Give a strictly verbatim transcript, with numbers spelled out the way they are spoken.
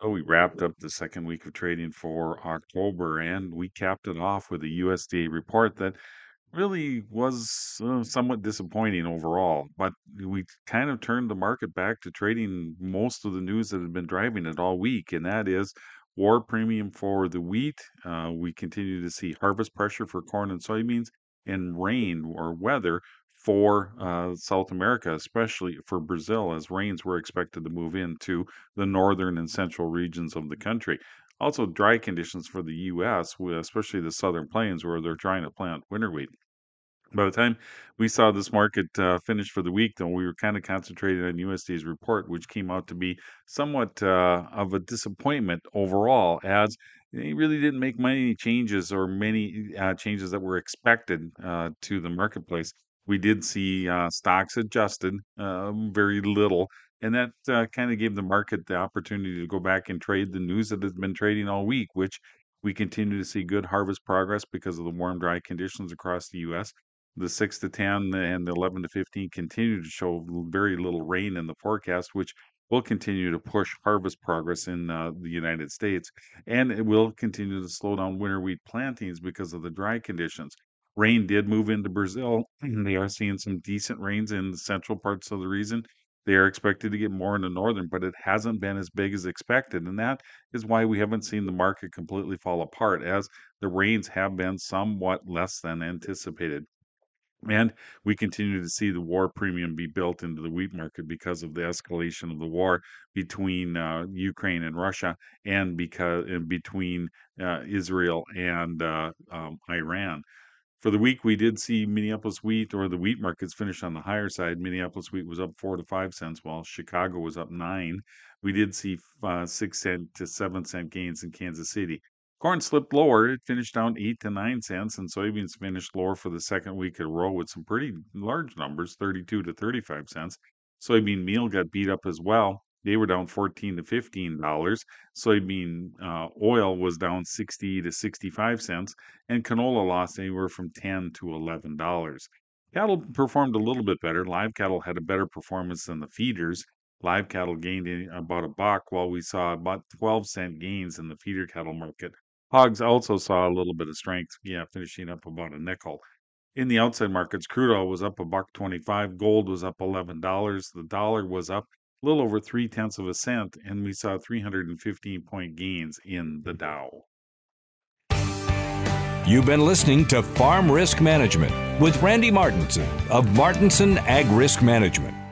Oh, we wrapped up the second week of trading for October, and we capped it off with a U S D A report that really was uh, somewhat disappointing overall. But we kind of turned the market back to trading most of the news that had been driving it all week, and that is war premium for the wheat. Uh, we continue to see harvest pressure for corn and soybeans, and rain or weather for uh, South America, especially for Brazil, as rains were expected to move into the northern and central regions of the country. Also, dry conditions for the U S, wi- especially the southern plains where they're trying to plant winter wheat. By the time we saw this market uh, finish for the week, though, we were kind of concentrated on U S D's report, which came out to be somewhat uh, of a disappointment overall, as they really didn't make many changes or many uh, changes that were expected uh, to the marketplace. We did see uh, stocks adjusted um, very little, and that uh, kind of gave the market the opportunity to go back and trade the news that has been trading all week, which we continue to see good harvest progress because of the warm, dry conditions across the U S. The six to ten and the eleven to fifteen continue to show very little rain in the forecast, which will continue to push harvest progress in uh, the United States. And it will continue to slow down winter wheat plantings because of the dry conditions. Rain did move into Brazil. They are seeing some decent rains in the central parts of the region. They are expected to get more in the northern, but it hasn't been as big as expected. And that is why we haven't seen the market completely fall apart, as the rains have been somewhat less than anticipated. And we continue to see the war premium be built into the wheat market because of the escalation of the war between uh, Ukraine and Russia, and because and between uh, Israel and uh, um, Iran. For the week, we did see Minneapolis wheat, or the wheat markets, finish on the higher side. Minneapolis wheat was up four to five cents, while Chicago was up nine. We did see uh, six cent to seven cent gains in Kansas City. Corn slipped lower. It finished down eight to nine cents, and soybeans finished lower for the second week in a row with some pretty large numbers, thirty-two to thirty-five cents. Soybean meal got beat up as well. They were down fourteen to fifteen dollars. Soybean uh, oil was down sixty to sixty-five cents, and canola lost anywhere from ten to eleven dollars. Cattle performed a little bit better. Live cattle had a better performance than the feeders. Live cattle gained in about a buck, while we saw about twelve cent gains in the feeder cattle market. Hogs also saw a little bit of strength, yeah, finishing up about a nickel. In the outside markets, crude oil was up a buck twenty-five, gold was up eleven dollars, the dollar was up a little over three tenths of a cent, and we saw three hundred fifteen point gains in the Dow. You've been listening to Farm Risk Management with Randy Martinson of Martinson Ag Risk Management.